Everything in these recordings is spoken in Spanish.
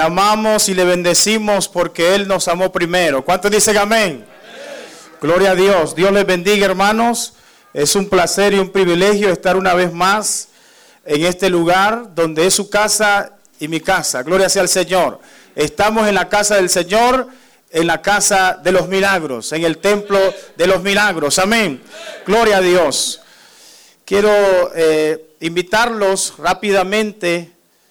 amamos y le bendecimos porque Él nos amó primero. ¿Cuántos dicen amén? Gloria a Dios. Dios les bendiga, hermanos. Es un placer y un privilegio estar una vez más en este lugar donde es su casa y mi casa. Gloria sea al Señor. Estamos en la casa del Señor, en la casa de los milagros, en el templo de los milagros. Amén. Gloria a Dios. Quiero invitarlos rápidamente,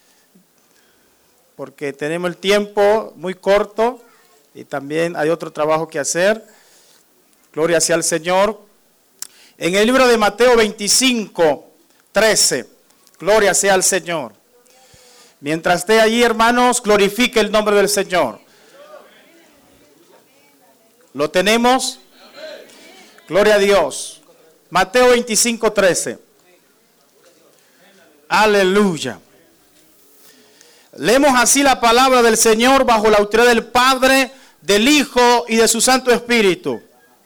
porque tenemos el tiempo muy corto y también hay otro trabajo que hacer. Gloria sea al Señor. En el libro de Mateo 25:13. Gloria sea al Señor. Mientras esté allí, hermanos, glorifique el nombre del Señor. ¿Lo tenemos? Gloria a Dios. Mateo 25:13. Aleluya. Leemos así la palabra del Señor bajo la autoridad del Padre, del Hijo y de su Santo Espíritu.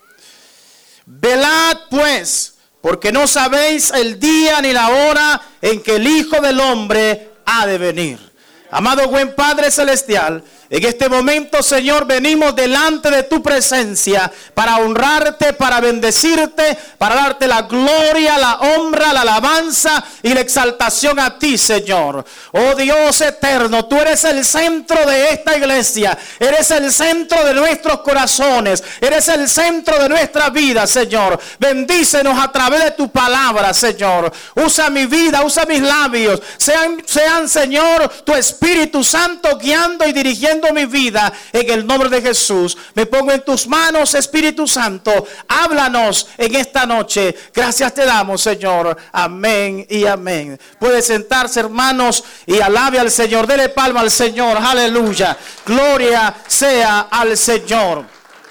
Velad pues, porque no sabéis el día ni la hora en que el Hijo del Hombre ha de venir. Amado buen Padre Celestial, en este momento, Señor, venimos delante de tu presencia para honrarte, para bendecirte, para darte la gloria, la honra, la alabanza y la exaltación a ti, Señor. Oh Dios eterno, tú eres el centro de esta iglesia, eres el centro de nuestros corazones, eres el centro de nuestra vida, Señor. Bendícenos a través de tu palabra, Señor. Usa mi vida, usa mis labios. Sean, Señor, tu Espíritu Santo guiando y dirigiendo mi vida en el nombre de Jesús. Me pongo en tus manos, Espíritu Santo. Háblanos en esta noche. Gracias te damos, Señor. Amén y amén. Puede sentarse, hermanos, y alabe al Señor. Dele palma al Señor. Aleluya. Gloria sea al Señor.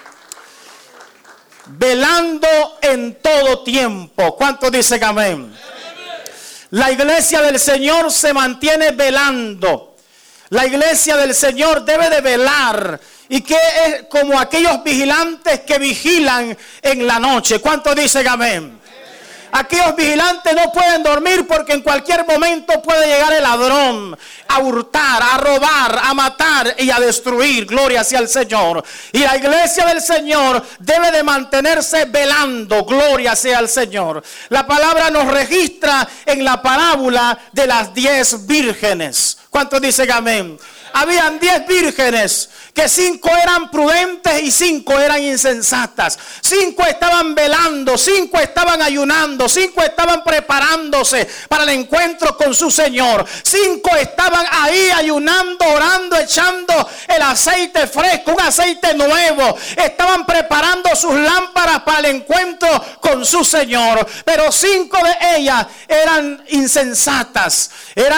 Velando en todo tiempo. ¿Cuántos dicen amén? La iglesia del Señor se mantiene velando. La iglesia del Señor debe de velar, y que es como aquellos vigilantes que vigilan en la noche. ¿Cuántos dicen amén? Aquellos vigilantes no pueden dormir porque en cualquier momento puede llegar el ladrón a hurtar, a robar, a matar y a destruir. Gloria sea al Señor. Y la iglesia del Señor debe de mantenerse velando. Gloria sea al Señor. La palabra nos registra en la parábola de las 10 vírgenes. ¿Cuántos dicen amén? Habían 10 vírgenes, que 5 eran prudentes y 5 eran insensatas. 5 estaban velando, 5 estaban ayunando, 5 estaban preparándose para el encuentro con su Señor. 5 estaban ahí ayunando, orando, echando el aceite fresco, un aceite nuevo. Estaban preparando sus lámparas para el encuentro con su Señor. Pero 5 de ellas eran insensatas,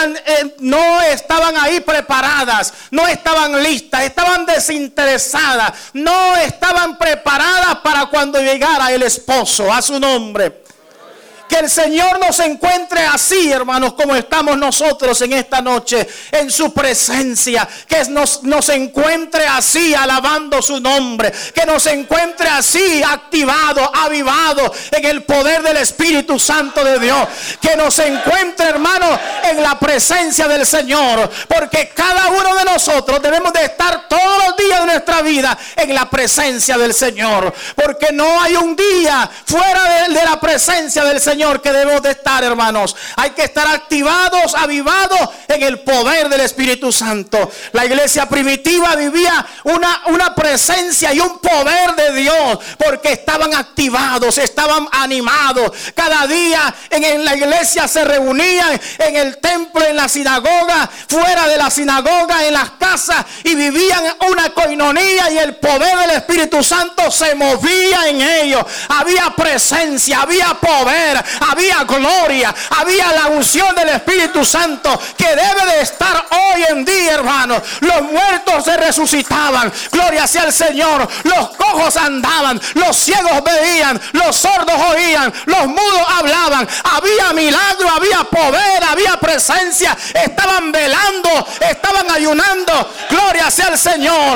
no estaban ahí preparadas. No estaban listas, estaban desinteresadas, no estaban preparadas para cuando llegara el esposo. A su nombre. Que el Señor nos encuentre así, hermanos, como estamos nosotros en esta noche, en su presencia. Que nos encuentre así, alabando su nombre. Que nos encuentre así, activado, avivado en el poder del Espíritu Santo de Dios. Que nos encuentre, hermanos, en la presencia del Señor. Porque cada uno de nosotros debemos de estar todos los días de nuestra vida en la presencia del Señor. Porque no hay un día fuera de la presencia del Señor que debemos de estar, hermanos. Hay que estar activados, avivados en el poder del Espíritu Santo. La iglesia primitiva vivía una presencia y un poder de Dios, porque estaban activados, estaban animados. Cada día en la iglesia se reunían, en el templo, en la sinagoga, fuera de la sinagoga, en las casas, y vivían una coinonía, y el poder del Espíritu Santo se movía en ellos. Había presencia, había poder, había gloria, había la unción del Espíritu Santo, que debe de estar hoy en día, hermanos. Los muertos se resucitaban, gloria sea al Señor. Los cojos andaban, los ciegos veían, los sordos oían, los mudos hablaban. Había milagro, había poder, había presencia. Estaban velando, estaban ayunando, gloria sea al Señor. Y la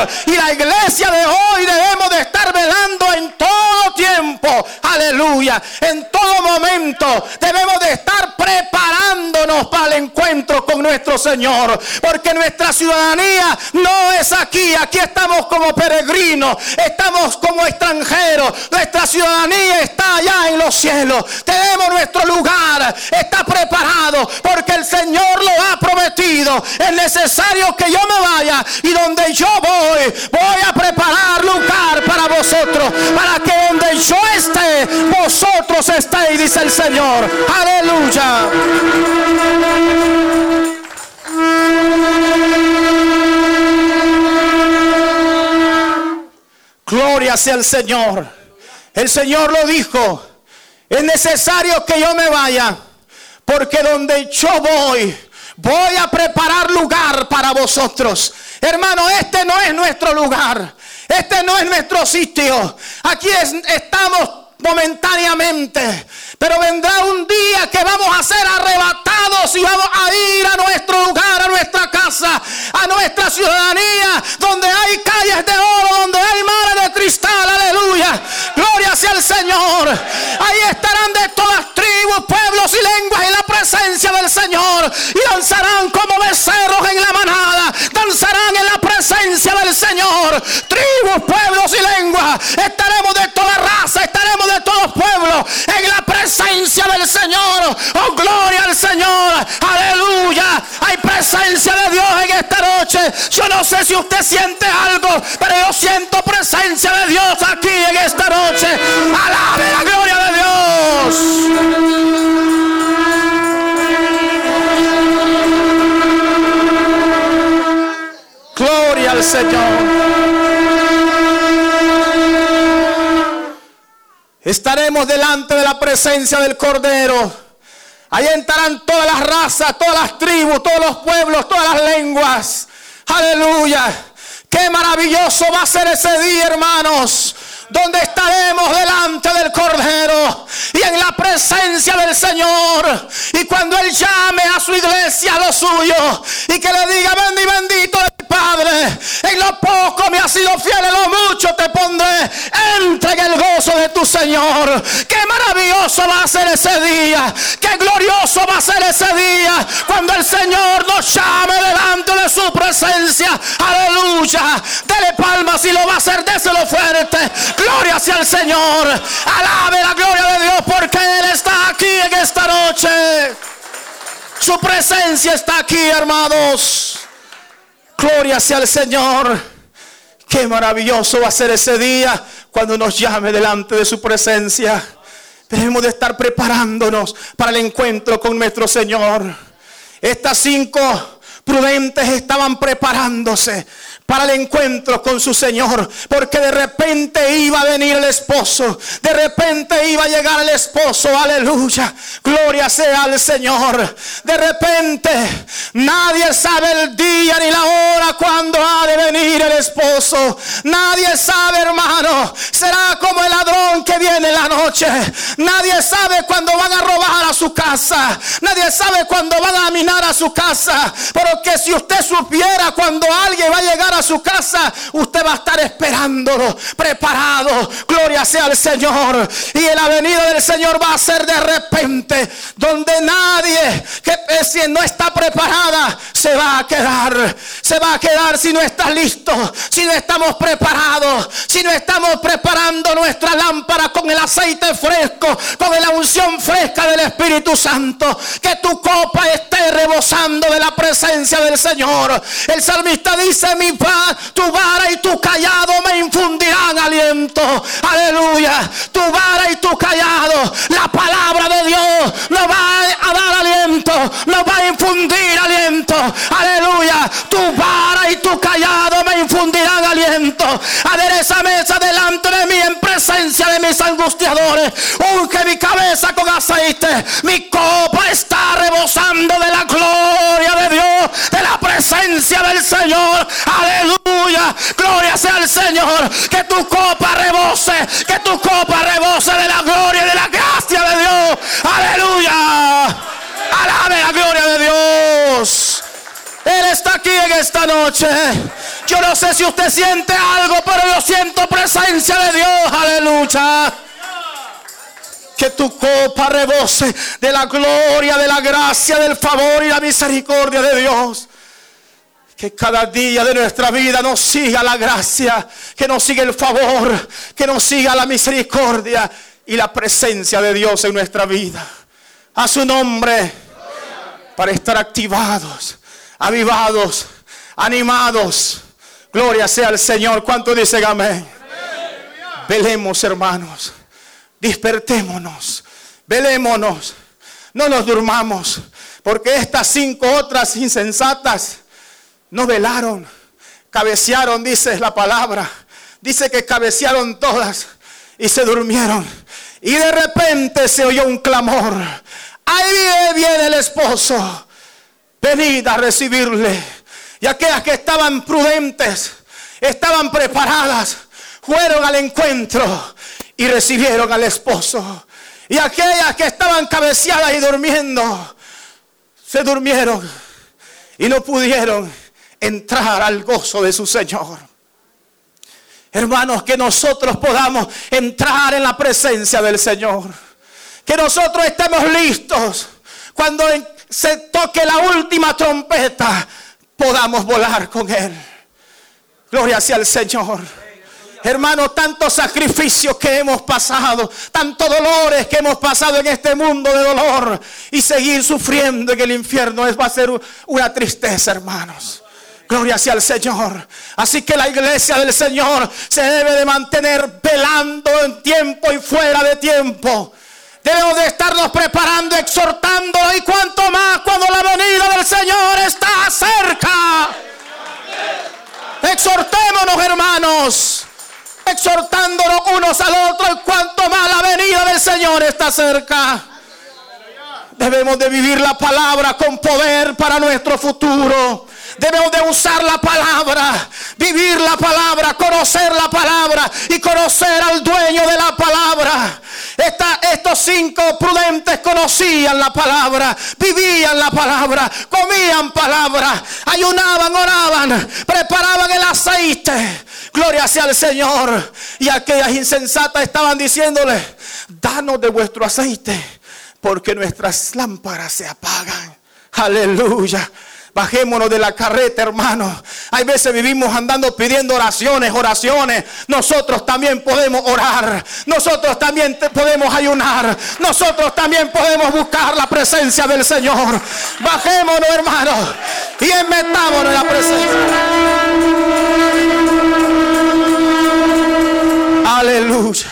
la iglesia de hoy debemos de estar velando en todo tiempo. Aleluya. En todo momento debemos de estar preparándonos para el encuentro con nuestro Señor. Porque nuestra ciudadanía no es aquí. Aquí estamos como peregrinos. Estamos como extranjeros. Nuestra ciudadanía está allá en los cielos. Tenemos nuestro lugar. Está preparado porque el Señor lo ha prometido. Es necesario que yo me vaya y donde yo voy a preparar lugar para vosotros, para que donde yo esté, vosotros estéis, dice el Señor. Aleluya. Gloria sea el Señor. El Señor lo dijo. Es necesario que yo me vaya, porque donde yo voy a preparar lugar para vosotros. Hermano, este no es nuestro lugar. Este no es nuestro sitio. Aquí estamos momentáneamente. Pero vendrá un día que vamos a ser arrebatados y vamos a ir a nuestro lugar, a nuestra casa, a nuestra ciudadanía, donde hay calles de oro, donde hay mares de cristal. Aleluya. Gloria sea el Señor. Ahí estarán de todas tribus, pueblos y lenguas en la presencia del Señor. Y danzarán como becerros en la manada. Danzarán en la presencia del Señor. Tribus, pueblos y lenguas. Estaremos de toda raza, estaremos de todos pueblos en la presencia del Señor. Oh, gloria al Señor. Aleluya. Hay presencia de Dios en esta noche. Yo no sé si usted siente algo, pero yo siento presencia de Dios aquí en esta noche. Alabe la gloria de Dios. Gloria al Señor. Estaremos delante de la presencia del Cordero. Ahí entrarán todas las razas, todas las tribus, todos los pueblos, todas las lenguas. Aleluya. Qué maravilloso va a ser ese día, hermanos, donde estaremos delante del Cordero y en la presencia del Señor. Y cuando Él llame a su iglesia, a lo suyo, y que le diga: ven y bendito de mi Padre, en lo poco me has sido fiel, en lo mucho te pondré, entra en el gozo de tu Señor. Qué maravilloso va a ser ese día, qué glorioso va a ser ese día, cuando el Señor nos llame delante de su presencia. Aleluya. Dele palmas si lo va a hacer, déselo fuerte. Gloria sea el Señor. Alabe la gloria de Dios, porque Él está aquí en esta noche. Su presencia está aquí, hermanos. Gloria sea el Señor. Qué maravilloso va a ser ese día cuando nos llame delante de su presencia. Debemos de estar preparándonos para el encuentro con nuestro Señor. Estas 5 prudentes estaban preparándose para el encuentro con su Señor, porque de repente iba a venir el esposo, de repente iba a llegar el esposo. Aleluya, gloria sea al Señor. De repente nadie sabe el día ni la hora cuando ha de venir el esposo. Nadie sabe, hermano. Será como el ladrón que viene en la noche. Nadie sabe cuándo van a robar a su casa. Nadie sabe cuándo van a minar a su casa. Pero que si usted supiera cuando alguien va a llegar a su casa, usted va a estar esperándolo, preparado. Gloria sea al Señor. Y la venida del Señor va a ser de repente, donde nadie que si no está preparada se va a quedar. Se va a quedar si no está listo, si no estamos preparados, si no estamos preparando nuestra lámpara con el aceite fresco, con la unción fresca del Espíritu Santo. Que tu copa esté rebosando de la presencia del Señor. El salmista dice: tu vara y tu callado me infundirán aliento. Aleluya. Tu vara y tu callado, la palabra de Dios nos va a dar aliento, nos va a infundir aliento. Aleluya. Tu vara y tu callado me infundirán aliento. Adereza mesa delante de mí en presencia de mis angustiadores. Unge mi cabeza con aceite. Mi copa está rebosando de la gloria de Dios, de la presencia del Señor. Aleluya. Gloria sea al Señor. Que tu copa rebose, que tu copa rebose de la gloria y de la gracia de Dios. Aleluya. Alabe la gloria de Dios. Él está aquí en esta esta noche. Yo no sé si usted siente algo, pero yo siento presencia de Dios. Aleluya. Que tu copa rebose de la gloria, de la gracia, del favor y la misericordia de Dios. Que cada día de nuestra vida nos siga la gracia, que nos siga el favor, que nos siga la misericordia y la presencia de Dios en nuestra vida. A su nombre, para estar activados, avivados, animados. Gloria sea al Señor. ¿Cuánto dicen amén? Velemos, hermanos. Despertémonos. Velémonos. No nos durmamos, porque estas 5 otras insensatas no velaron, cabecearon, dice la palabra. Dice que cabecearon todas y se durmieron. Y de repente se oyó un clamor. Ahí viene el esposo, venid a recibirle. Y aquellas que estaban prudentes, estaban preparadas, fueron al encuentro y recibieron al esposo. Y aquellas que estaban cabeceadas y durmiendo, se durmieron y no pudieron entrar al gozo de su Señor. Hermanos, que nosotros podamos entrar en la presencia del Señor. Que nosotros estemos listos cuando se toque la última trompeta, podamos volar con Él. Gloria sea al Señor. Hermanos, tantos sacrificios que hemos pasado, tantos dolores que hemos pasado en este mundo de dolor, y seguir sufriendo en el infierno va a ser una tristeza, hermanos. Gloria sea al Señor. Así que la iglesia del Señor se debe de mantener velando en tiempo y fuera de tiempo. Debemos de estarnos preparando, exhortando, y cuanto más cuando la venida del Señor está cerca. Exhortémonos, hermanos, exhortándonos unos al otro, y cuanto más la venida del Señor está cerca. Debemos de vivir la palabra con poder para nuestro futuro. Debemos de usar la palabra, vivir la palabra, conocer la palabra y conocer al dueño de la palabra. Estos 5 prudentes conocían la palabra, vivían la palabra, comían palabra, ayunaban, oraban, preparaban el aceite. Gloria sea al Señor. Y aquellas insensatas estaban diciéndole: danos de vuestro aceite, porque nuestras lámparas se apagan. Aleluya. Bajémonos de la carreta, hermano. Hay veces vivimos andando pidiendo oraciones. Nosotros también podemos orar. Nosotros también podemos ayunar. Nosotros también podemos buscar la presencia del Señor. Bajémonos, hermanos, y metámonos en la presencia. Aleluya.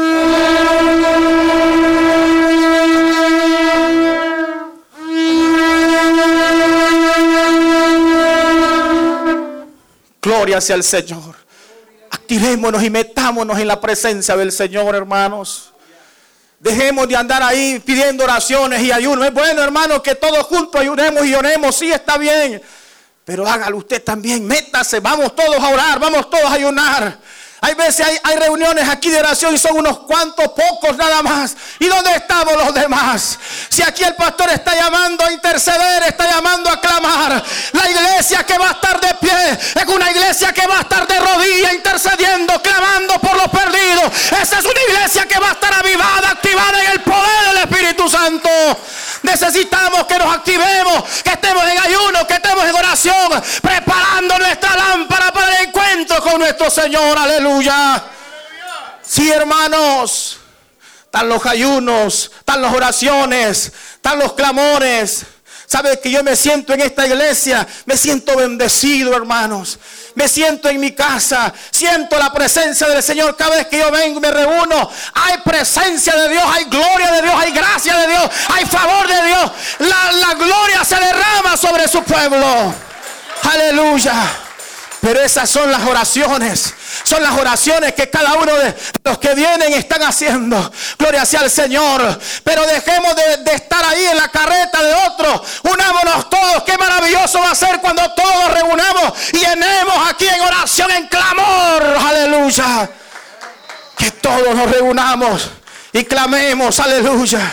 Gloria sea al Señor. Activémonos y metámonos en la presencia del Señor, hermanos. Dejemos de andar ahí pidiendo oraciones y ayunos. Es bueno, hermanos, que todos juntos ayunemos y oremos. Sí, está bien. Pero hágalo usted también. Métase. Vamos todos a orar. Vamos todos a ayunar. Hay veces hay reuniones aquí de oración y son unos cuantos, pocos nada más. ¿Y dónde estamos los demás? Si aquí el pastor está llamando a interceder, está llamando a clamar, la iglesia que va a estar de pie es una iglesia que va a estar de rodillas intercediendo, clamando por los perdidos. Esa es una iglesia que va a estar avivada, activada en el poder del Espíritu Santo. Necesitamos que nos activemos, que estemos en ayuno, que estemos en oración, preparando nuestra lámpara para el encuentro con nuestro Señor. Aleluya. Sí, hermanos, están los ayunos, están las oraciones, están los clamores. ¿Sabe que yo me siento en esta iglesia? Me siento bendecido, hermanos. Me siento en mi casa, siento la presencia del Señor. Cada vez que yo vengo y me reúno, hay presencia de Dios, hay gloria de Dios, hay gracia de Dios, hay favor de Dios. La gloria se derrama sobre su pueblo. Aleluya. Pero esas son las oraciones. Son las oraciones que cada uno de los que vienen están haciendo. Gloria sea al Señor. Pero dejemos de estar ahí en la carreta de otros. Unámonos todos. Qué maravilloso va a ser cuando todos reunamos y llenemos aquí en oración, en clamor. Aleluya. Que todos nos reunamos y clamemos. Aleluya.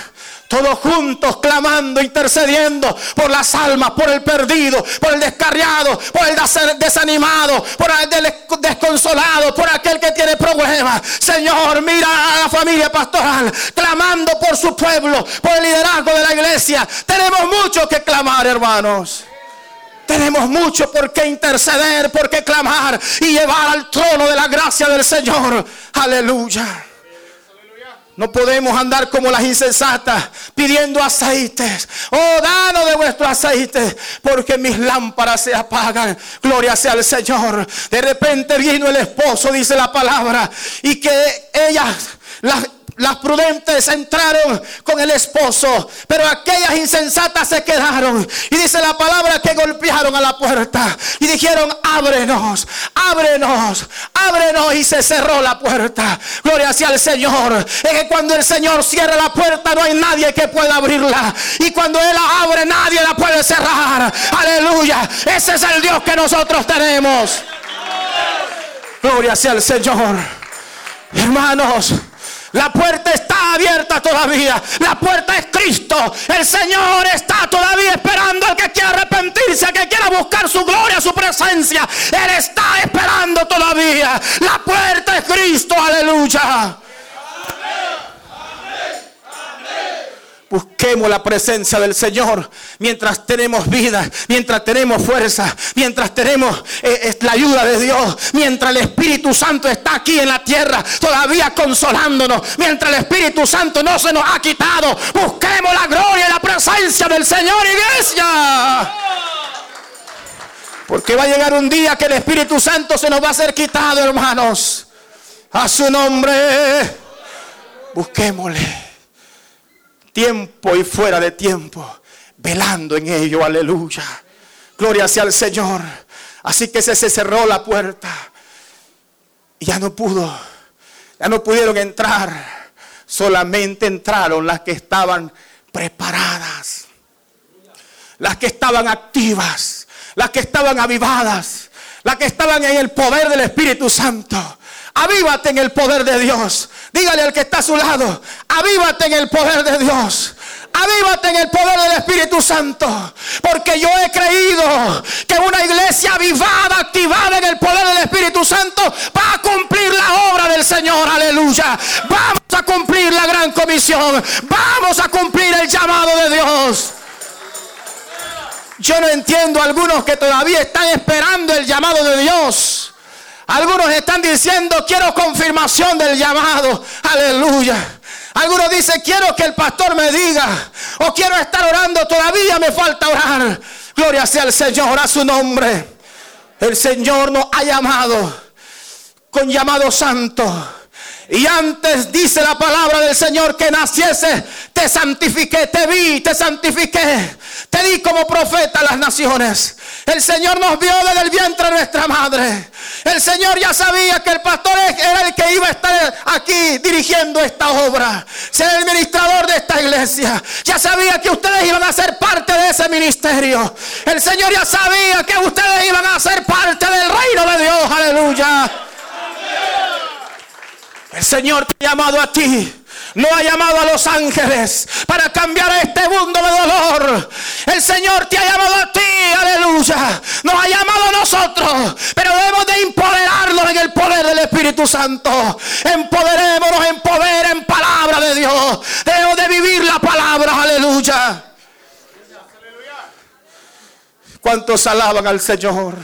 Todos juntos clamando, intercediendo por las almas, por el perdido, por el descarriado, por el desanimado, por el desconsolado, por aquel que tiene problemas. Señor, mira a la familia pastoral clamando por su pueblo, por el liderazgo de la iglesia. Tenemos mucho que clamar, hermanos. Tenemos mucho por qué interceder, por qué clamar y llevar al trono de la gracia del Señor. Aleluya. No podemos andar como las insensatas pidiendo aceites. Oh, danos de vuestro aceite, porque mis lámparas se apagan. Gloria sea al Señor. De repente vino el esposo, dice la palabra, y que ellas, las prudentes, entraron con el esposo, pero aquellas insensatas se quedaron. Y dice la palabra que golpearon a la puerta y dijeron: ábrenos, ábrenos, ábrenos. Y se cerró la puerta. Gloria sea al Señor. Es que cuando el Señor cierra la puerta, no hay nadie que pueda abrirla. Y cuando Él la abre, nadie la puede cerrar. Aleluya. Ese es el Dios que nosotros tenemos. Gloria sea al Señor. Hermanos, la puerta está abierta todavía. La puerta es Cristo. El Señor está todavía esperando al que quiera arrepentirse, al que quiera buscar su gloria, su presencia. Él está esperando todavía. La puerta es Cristo. Aleluya. Busquemos la presencia del Señor mientras tenemos vida, mientras tenemos fuerza, mientras tenemos la ayuda de Dios, mientras el Espíritu Santo está aquí en la tierra todavía consolándonos, mientras el Espíritu Santo no se nos ha quitado. Busquemos la gloria y la presencia del Señor, iglesia. Porque va a llegar un día que el Espíritu Santo se nos va a ser quitado, hermanos. A su nombre. Busquémosle. Tiempo y fuera de tiempo, velando en ello. Aleluya. Gloria sea al Señor. Así que se cerró la puerta y ya no pudieron entrar. Solamente entraron las que estaban preparadas, las que estaban activas, las que estaban avivadas, las que estaban en el poder del Espíritu Santo. Avívate en el poder de Dios. Dígale al que está a su lado: avívate en el poder de Dios. Avívate en el poder del Espíritu Santo. Porque yo he creído que una iglesia avivada, activada en el poder del Espíritu Santo, va a cumplir la obra del Señor. Aleluya. Vamos a cumplir la gran comisión. Vamos a cumplir el llamado de Dios. Yo no entiendo a algunos que todavía están esperando el llamado de Dios. Algunos están diciendo: quiero confirmación del llamado. Aleluya. Algunos dicen: quiero que el pastor me diga, o quiero estar orando, todavía me falta orar. Gloria sea al Señor, a su nombre. El Señor nos ha llamado con llamado santo. Y antes, dice la palabra del Señor, que naciese, te santifiqué, te vi, te santifiqué, te di como profeta a las naciones. El Señor nos vio desde el vientre de nuestra madre. El Señor ya sabía que el pastor era el que iba a estar aquí dirigiendo esta obra, ser el ministrador de esta iglesia. Ya sabía que ustedes iban a ser parte de ese ministerio. El Señor ya sabía que ustedes iban a ser parte del reino de Dios. Aleluya. El Señor te ha llamado a ti. No ha llamado a los ángeles para cambiar este mundo de dolor. El Señor te ha llamado a ti. Aleluya. Nos ha llamado a nosotros, pero debemos de empoderarnos en el poder del Espíritu Santo. Empoderémonos en poder, en palabra de Dios. Debemos de vivir la palabra. Aleluya. ¿Cuántos alaban al Señor?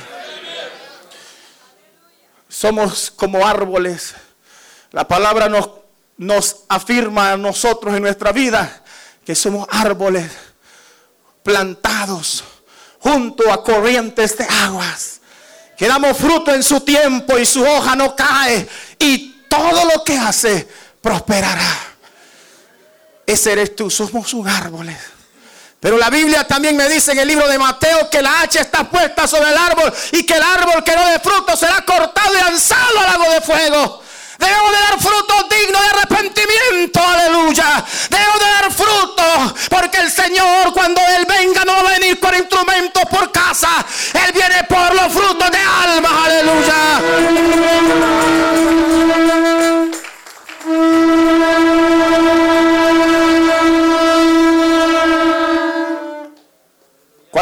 Somos como árboles. La palabra nos afirma a nosotros en nuestra vida que somos árboles plantados junto a corrientes de aguas, que damos fruto en su tiempo y su hoja no cae, y todo lo que hace prosperará. Ese eres tú. Somos un árbol. Pero la Biblia también me dice en el libro de Mateo que la hacha está puesta sobre el árbol y que el árbol que no dé fruto será cortado y lanzado al lago de fuego. Debemos de dar frutos dignos de arrepentimiento. Aleluya. Debemos de dar frutos, porque el Señor, cuando Él venga, no va a venir con instrumentos por casa. Él viene por los frutos de almas. Aleluya.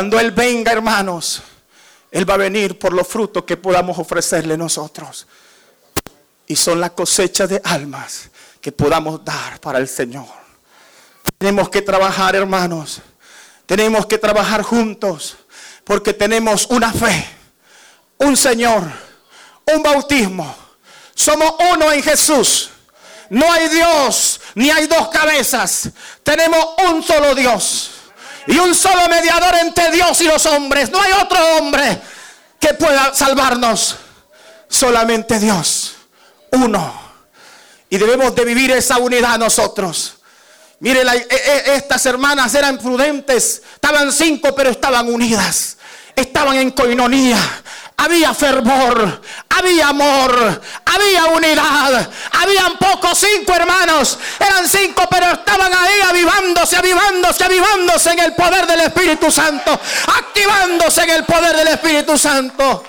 cuando Él venga, hermanos, Él va a venir por los frutos que podamos ofrecerle nosotros. Y son las cosechas de almas que podamos dar para el Señor. Tenemos que trabajar, hermanos. Tenemos que trabajar juntos. Porque tenemos una fe, un Señor, un bautismo. Somos uno en Jesús. No hay Dios, ni hay dos cabezas. Tenemos un solo Dios. Y un solo mediador entre Dios y los hombres. No hay otro hombre que pueda salvarnos. Solamente Dios. Uno. Y debemos de vivir esa unidad nosotros. Mire, estas hermanas eran prudentes. Estaban 5, pero estaban unidas. Estaban en coinonía. Había fervor, había amor, había unidad. Habían pocos 5 hermanos. Eran 5, pero estaban ahí avivándose en el poder del Espíritu Santo. Activándose en el poder del Espíritu Santo.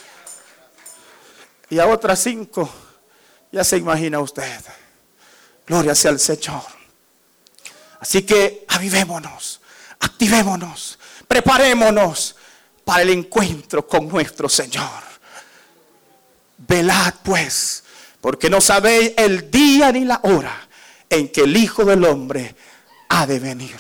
Y a otras 5, ya se imagina usted. Gloria sea al Señor. Así que avivémonos, activémonos, preparémonos para el encuentro con nuestro Señor. Velad pues, porque no sabéis el día ni la hora en que el Hijo del Hombre ha de venir.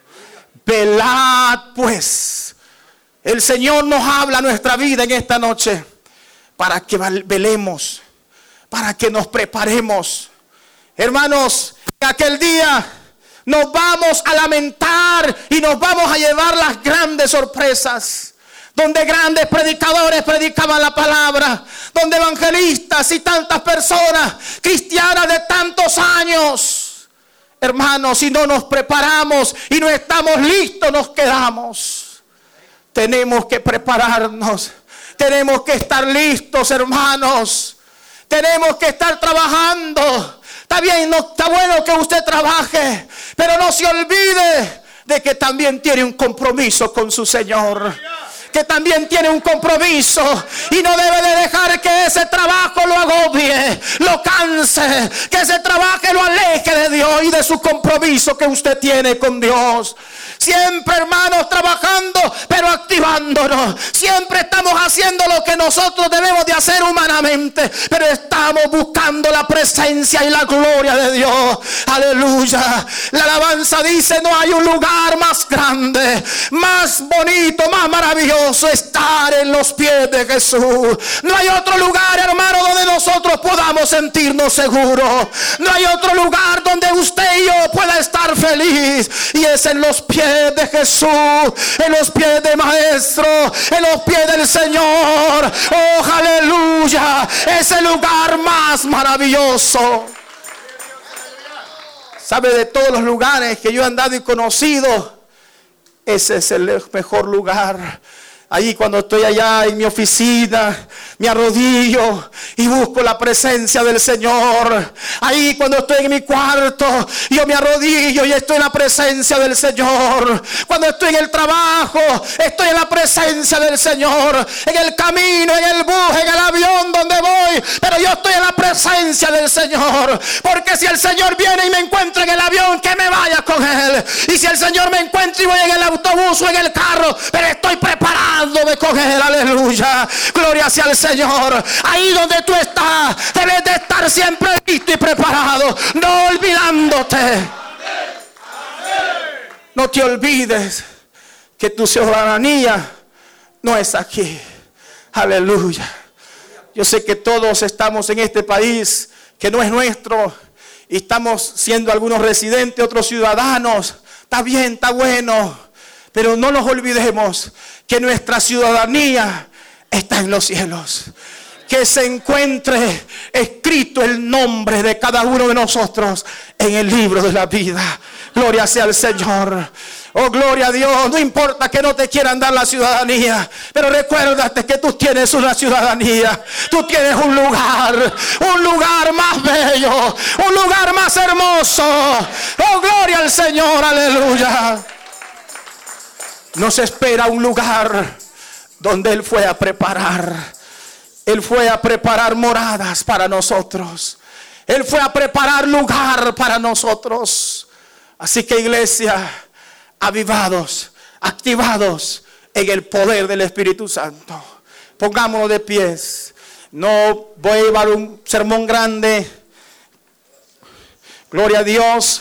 Velad pues. El Señor nos habla a nuestra vida en esta noche para que velemos, para que nos preparemos. Hermanos, en aquel día nos vamos a lamentar y nos vamos a llevar las grandes sorpresas. Donde grandes predicadores predicaban la palabra. Donde evangelistas y tantas personas cristianas de tantos años. Hermanos, si no nos preparamos y no estamos listos, nos quedamos. Tenemos que prepararnos. Tenemos que estar listos, hermanos. Tenemos que estar trabajando. Está bien, no está bueno que usted trabaje, pero no se olvide de que también tiene un compromiso con su Señor. Que también tiene un compromiso y no debe de dejar que ese trabajo lo agobie, lo canse, que ese trabajo lo aleje de Dios y de su compromiso que usted tiene con Dios. Siempre, hermanos, trabajando, pero activándonos. Siempre estamos haciendo lo que nosotros debemos de hacer humanamente, pero estamos buscando la presencia y la gloria de Dios. Aleluya. La alabanza dice: no hay un lugar más grande, más bonito, más maravilloso, estar en los pies de Jesús. No hay otro lugar, hermano, donde nosotros podamos sentirnos seguros. No hay otro lugar donde usted y yo pueda estar feliz, y es en los pies de Jesús, en los pies del Maestro, en los pies del Señor. Oh, aleluya. Es el lugar más maravilloso. ¿Sabe? De todos los lugares que yo he andado y conocido, ese es el mejor lugar. Allí, cuando estoy allá en mi oficina, me arrodillo y busco la presencia del Señor. Ahí, cuando estoy en mi cuarto, yo me arrodillo y estoy en la presencia del Señor. Cuando estoy en el trabajo, estoy en la presencia del Señor. En el camino, en el bus, en el avión, donde voy, pero yo estoy en la presencia del Señor. Porque si el Señor viene y me encuentra en el avión, que me vaya con Él. Y si el Señor me encuentra y voy en el autobús o en el carro, pero estoy preparado de coger, aleluya, gloria sea al Señor. Ahí donde tú estás, debes de estar siempre listo y preparado, no olvidándote. No te olvides que tu ciudadanía no es aquí. Aleluya. Yo sé que todos estamos en este país que no es nuestro y estamos siendo algunos residentes, otros ciudadanos. Está bien, está bueno, pero no nos olvidemos que nuestra ciudadanía está en los cielos. Que se encuentre escrito el nombre de cada uno de nosotros en el libro de la vida. Gloria sea al Señor. Oh, gloria a Dios. No importa que no te quieran dar la ciudadanía, pero recuérdate que tú tienes una ciudadanía. Tú tienes un lugar más bello, un lugar más hermoso. Oh, gloria al Señor, aleluya. Nos espera un lugar donde Él fue a preparar. Él fue a preparar moradas para nosotros. Él fue a preparar lugar para nosotros. Así que, iglesia, avivados, activados en el poder del Espíritu Santo. Pongámonos de pies. No voy a llevar un sermón grande. Gloria a Dios.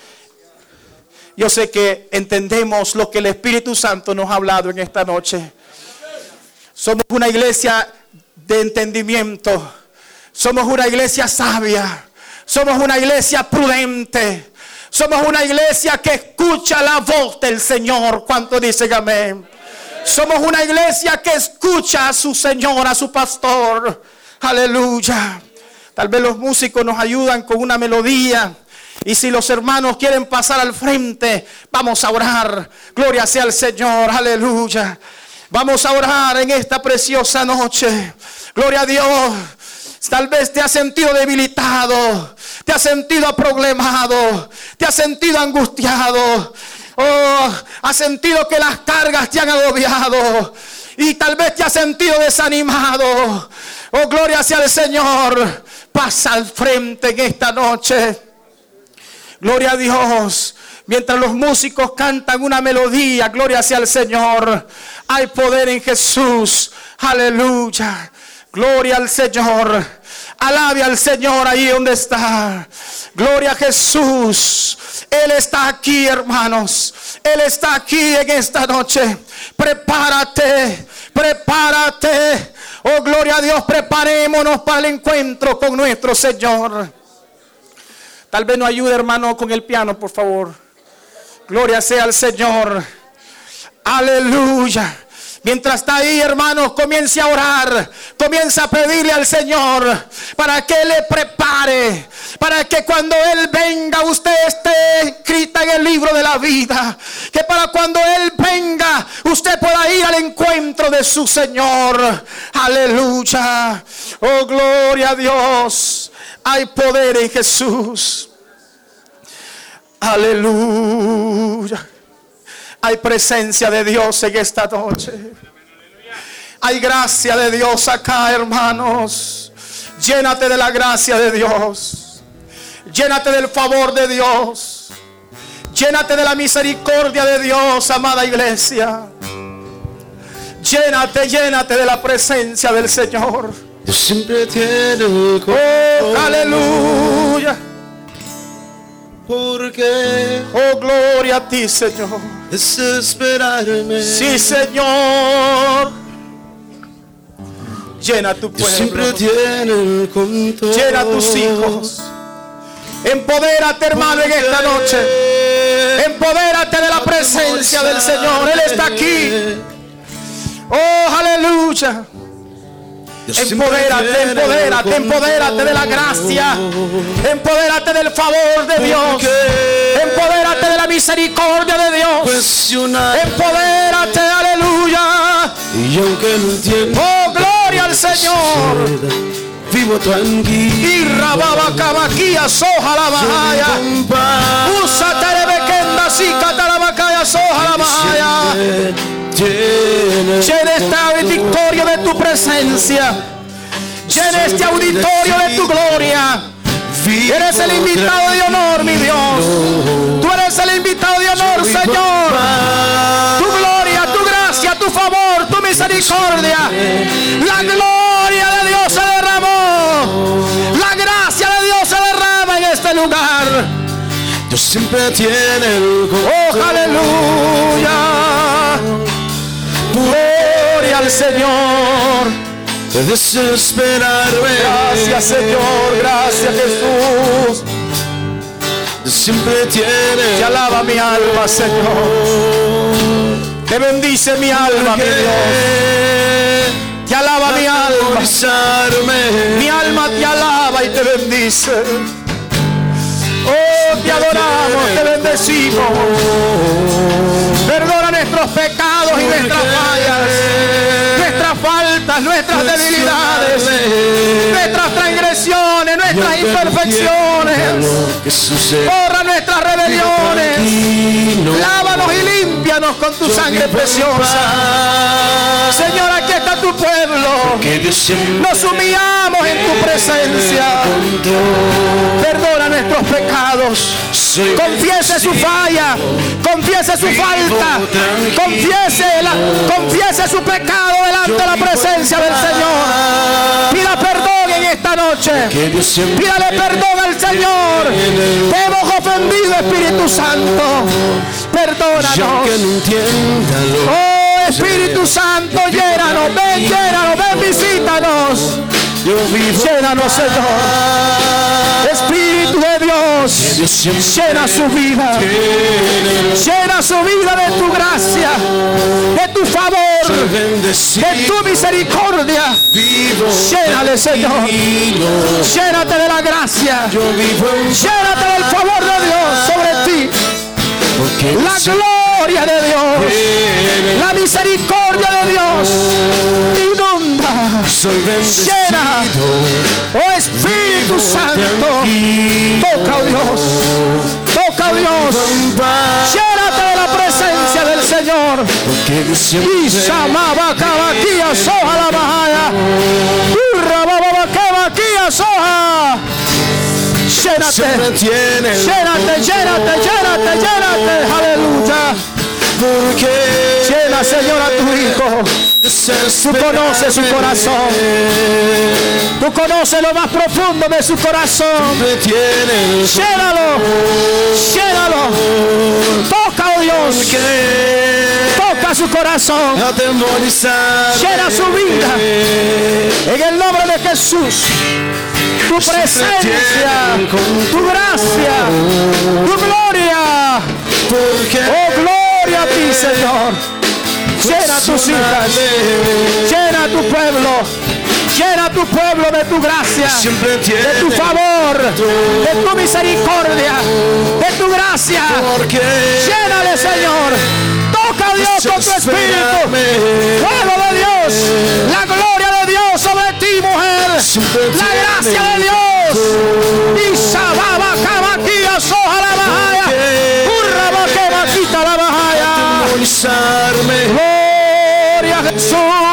Yo sé que entendemos lo que el Espíritu Santo nos ha hablado en esta noche. Somos una iglesia de entendimiento. Somos una iglesia sabia. Somos una iglesia prudente. Somos una iglesia que escucha la voz del Señor. ¿Cuánto dicen amén? Somos una iglesia que escucha a su Señor, a su pastor. Aleluya. Tal vez los músicos nos ayudan con una melodía. Y si los hermanos quieren pasar al frente, vamos a orar. Gloria sea al Señor. Aleluya. Vamos a orar en esta preciosa noche. Gloria a Dios. Tal vez te has sentido debilitado, te has sentido problemado, te has sentido angustiado. Oh, has sentido que las cargas te han agobiado y tal vez te has sentido desanimado. Oh, gloria sea al Señor. Pasa al frente en esta noche. Gloria a Dios. Mientras los músicos cantan una melodía, gloria sea al Señor. Hay poder en Jesús. Aleluya. Gloria al Señor. Alabe al Señor ahí donde está. Gloria a Jesús. Él está aquí, hermanos. Él está aquí en esta noche. Prepárate. Prepárate. Oh, gloria a Dios. Preparémonos para el encuentro con nuestro Señor. Tal vez nos ayude, hermano, con el piano, por favor. Gloria sea al Señor. Aleluya. Mientras está ahí, hermanos, comience a orar. Comienza a pedirle al Señor para que le prepare. Para que cuando Él venga, usted esté escrita en el libro de la vida. Que para cuando Él venga, usted pueda ir al encuentro de su Señor. Aleluya. Oh, gloria a Dios. Hay poder en Jesús. Aleluya. Hay presencia de Dios en esta noche. Hay gracia de Dios acá, hermanos. Llénate de la gracia de Dios. Llénate del favor de Dios. Llénate de la misericordia de Dios, amada iglesia. Llénate de la presencia del Señor. Dios siempre tiene el control. Oh, aleluya. Porque oh, gloria a ti, Señor. Desesperarme. Sí, Señor. Llena tu Dios siempre pueblo. tiene el control. Llena a tus hijos. Empodérate, hermano, en esta noche. Empodérate de la presencia del Señor. Él está aquí. Oh, aleluya. Empodérate de la gracia. Empodérate del favor de Dios. Empodérate de la misericordia de Dios. Empodérate, aleluya. Y aunque no entiendo, oh, gloria al Señor. Vivo tranquilo. Y rababa cabaquía soja la bahaya. Usa terebekenda sika tarabacaya soja la bahaya. Llena esta auditorio de tu presencia. Llena este auditorio de tu gloria. Eres el invitado de honor, mi Dios. Tú eres el invitado de honor, Señor. Tu gloria, tu gracia, tu favor, tu misericordia. La gloria de Dios se derramó. La gracia de Dios se derrama en este lugar. Dios siempre tiene el control. Oh, aleluya. Gloria al Señor. De desesperarme. Gracias, Señor. Gracias, Jesús. Dios siempre tiene. Te alaba mi alma, Señor. Te bendice mi alma, mi Dios. Te alaba mi alma. Mi alma te alaba y te bendice. Oh, te adoramos, te bendecimos. Perdona nuestros pecados y nuestras fallas, nuestras faltas, nuestras debilidades, nuestras transgresiones, nuestras imperfecciones. Borra nuestras rebeliones. Lávanos y límpianos con tu sangre preciosa. Señor, aquí está tu pueblo. Nos humillamos en tu presencia. Perdona nuestros pecados. Confiese su falla, confiese su falta, confiese su pecado delante de la presencia del Señor. Pida perdón en esta noche. Pídale perdón al Señor. Te hemos ofendido, Espíritu Santo. Perdónanos. Oh, Espíritu Santo, llénanos, ven, visítanos. Llénanos, Señor. Espíritu de Dios, llena su vida. Llena su vida de tu gracia, de tu favor, de tu misericordia. Llénale, Señor. Llénate de la gracia. Llénate del favor de Dios sobre ti. La gloria de Dios, la misericordia de Dios inunda, llena. Oh Espíritu Santo, toca, oh Dios, toca, oh Dios. Llénate de la presencia del Señor. Y llamaba cabaquía soja la mahaya, curra baba cabaquía soja. Llénate, aleluya. Llena, Señor, a tu Hijo. Tú conoces su corazón. Tú conoces lo más profundo de su corazón. Llénalo. Toca, oh Dios. Toca su corazón. Llena su vida. En el nombre de Jesús. Tu presencia, tu gracia, tu gloria. Oh, gloria a ti, Señor. Llena a tus hijas, llena a tu pueblo, llena a tu pueblo de tu gracia, de tu favor, de tu misericordia, de tu gracia. Llénale, Señor. Toca a Dios con tu espíritu. Fuego de Dios, la gloria de Dios sobre ti, mujer. La gracia de Dios. Y sababa cabaquía soja la bahaya. Curra que quita la bahaya. Gloria a Jesús.